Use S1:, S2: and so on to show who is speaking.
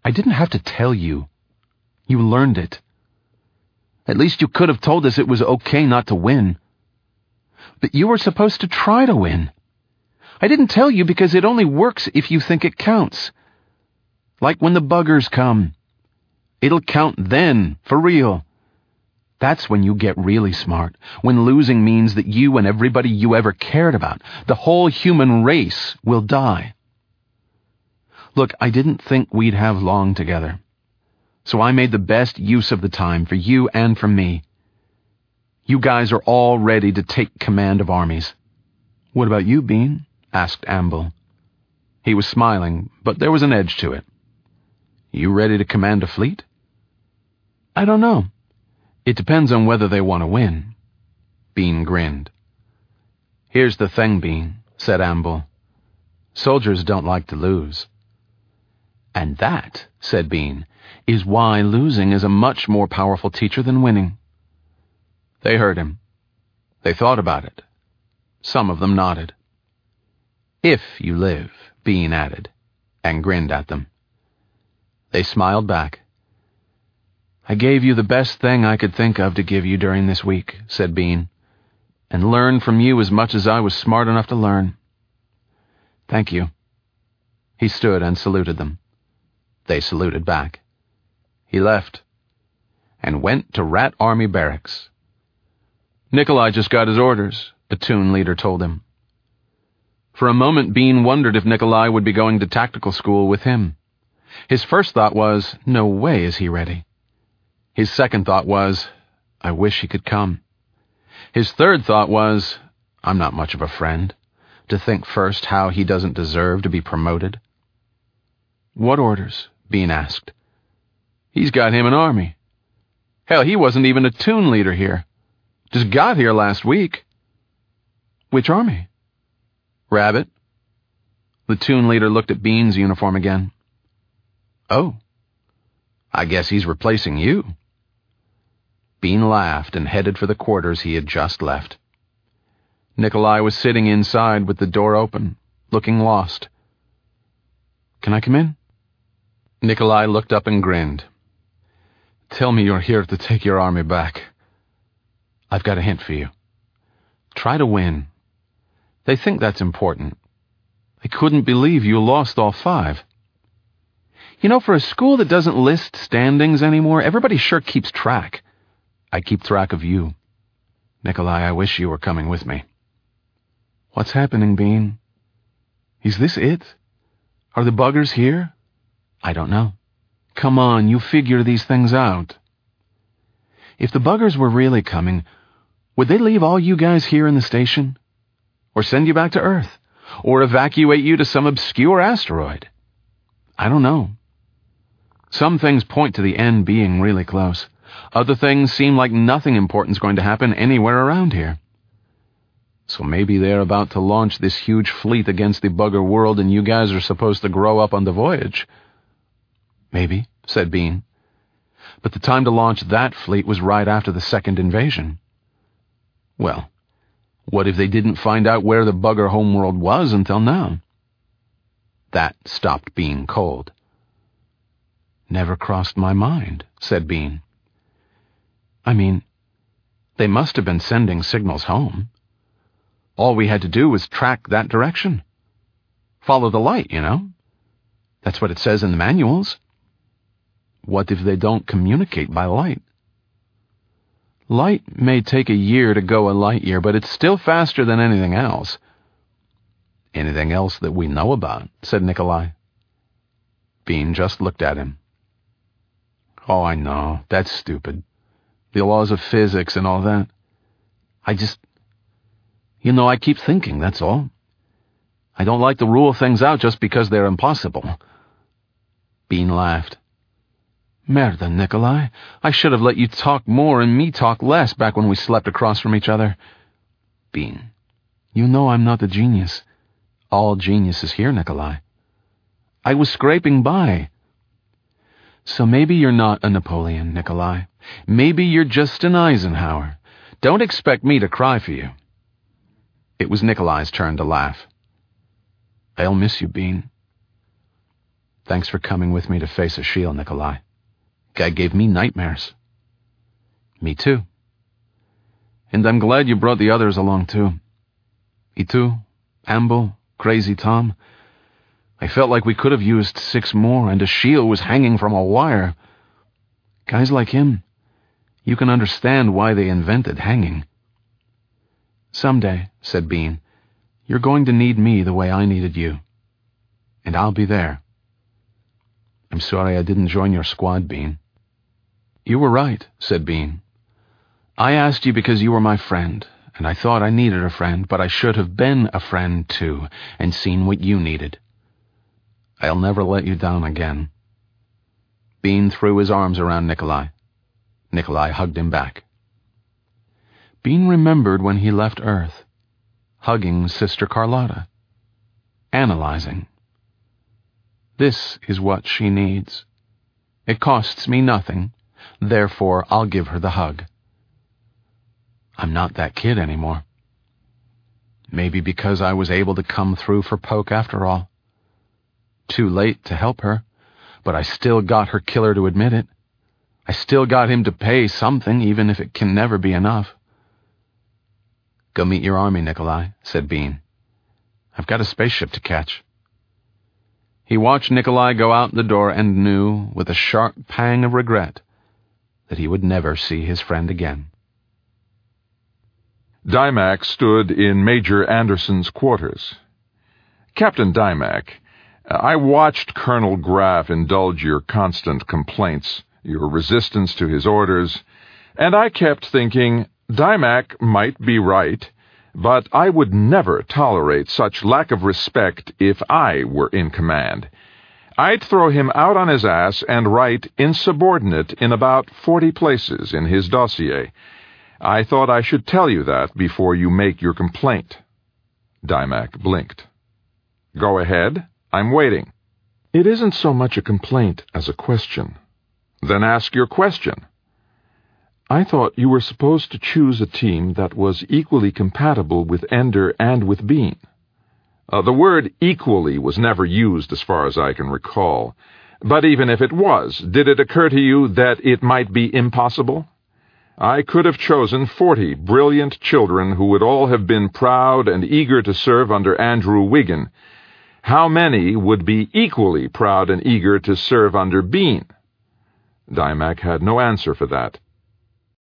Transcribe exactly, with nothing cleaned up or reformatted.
S1: I didn't have to tell you. You learned it. At least you could have told us it was okay not to win. But you were supposed to try to win. I didn't tell you because it only works if you think it counts. Like when the buggers come. It'll count then, for real. That's when you get really smart, when losing means that you and everybody you ever cared about, the whole human race, will die. Look, I didn't think we'd have long together. So I made the best use of the time for you and for me. You guys are all ready to take command of armies. What about you, Bean? Asked Amble. He was smiling, but there was an edge to it. You ready to command a fleet? I don't know. It depends on whether they want to win. Bean grinned. Here's the thing, Bean, said Amble. Soldiers don't like to lose. And that, said Bean, is why losing is a much more powerful teacher than winning. They heard him. They thought about it. Some of them nodded. If you live, Bean added, and grinned at them. They smiled back. I gave you the best thing I could think of to give you during this week, said Bean, and learned from you as much as I was smart enough to learn. Thank you. He stood and saluted them. They saluted back. He left, and went to Rat Army Barracks. Nikolai just got his orders, a toon leader told him. For a moment, Bean wondered if Nikolai would be going to tactical school with him. His first thought was, no way is he ready. His second thought was, I wish he could come. His third thought was, I'm not much of a friend, to think first how he doesn't deserve to be promoted. What orders? Bean asked. He's got him an army. Hell, he wasn't even a toon leader here. Just got here last week. Which army? Rabbit. The toon leader looked at Bean's uniform again. Oh, I guess he's replacing you. Bean laughed and headed for the quarters he had just left. Nikolai was sitting inside with the door open, looking lost. Can I come in? Nikolai looked up and grinned. Tell me you're here to take your army back. I've got a hint for you. Try to win. They think that's important. They couldn't believe you lost all five. You know, for a school that doesn't list standings anymore, everybody sure keeps track. I keep track of you. Nikolai, I wish you were coming with me. What's happening, Bean? Is this it? Are the buggers here? I don't know. Come on, you figure these things out. If the buggers were really coming, would they leave all you guys here in the station? Or send you back to Earth? Or evacuate you to some obscure asteroid? I don't know. Some things point to the end being really close. Other things seem like nothing important's going to happen anywhere around here. So maybe they're about to launch this huge fleet against the bugger world and you guys are supposed to grow up on the voyage. Maybe, said Bean. But the time to launch that fleet was right after the second invasion. Well, what if they didn't find out where the bugger homeworld was until now? That stopped being cold. Never crossed my mind, said Bean. I mean, they must have been sending signals home. All we had to do was track that direction. Follow the light, you know? That's what it says in the manuals. What if they don't communicate by light? Light may take a year to go a light year, but it's still faster than anything else. Anything else that we know about, said Nikolai. Bean just looked at him. Oh, I know, that's stupid. The laws of physics and all that. I just... You know, I keep thinking, that's all. I don't like to rule things out just because they're impossible. Bean laughed. Merda, Nikolai. I should have let you talk more and me talk less back when we slept across from each other. Bean, you know I'm not a genius. All genius is here, Nikolai. I was scraping by. So maybe you're not a Napoleon, Nikolai. Maybe you're just an Eisenhower. Don't expect me to cry for you. It was Nikolai's turn to laugh. I'll miss you, Bean. Thanks for coming with me to face Ashiel, Nikolai. Guy gave me nightmares. Me too. And I'm glad you brought the others along too. Itu, Amble, Crazy Tom. I felt like we could have used six more, and Ashiel was hanging from a wire. Guys like him, you can understand why they invented hanging. Someday, said Bean, you're going to need me the way I needed you. And I'll be there. I'm sorry I didn't join your squad, Bean. You were right, said Bean. I asked you because you were my friend, and I thought I needed a friend, but I should have been a friend too, and seen what you needed. I'll never let you down again. Bean threw his arms around Nikolai. Nikolai hugged him back. Bean remembered when he left Earth, hugging Sister Carlotta, analyzing. This is what she needs. It costs me nothing, therefore I'll give her the hug. I'm not that kid anymore. Maybe because I was able to come through for Poke after all. Too late to help her, but I still got her killer to admit it. I still got him to pay something, even if it can never be enough. Go meet your army, Nikolai, said Bean. I've got a spaceship to catch. He watched Nikolai go out the door and knew, with a sharp pang of regret, that he would never see his friend again.
S2: Dymac stood in Major Anderson's quarters. Captain Dymac, I watched Colonel Graff indulge your constant complaints, your resistance to his orders, and I kept thinking, Dymac might be right, but I would never tolerate such lack of respect if I were in command. I'd throw him out on his ass and write insubordinate in about forty places in his dossier. I thought I should tell you that before you make your complaint. Dymac blinked. Go ahead. I'm waiting. It isn't so much a complaint as a question. Then ask your question. I thought you were supposed to choose a team that was equally compatible with Ender and with Bean. Uh, the word equally was never used as far as I can recall. But even if it was, did it occur to you that it might be impossible? I could have chosen forty brilliant children who would all have been proud and eager to serve under Andrew Wiggin. How many would be equally proud and eager to serve under Bean? Dymac had no answer for that.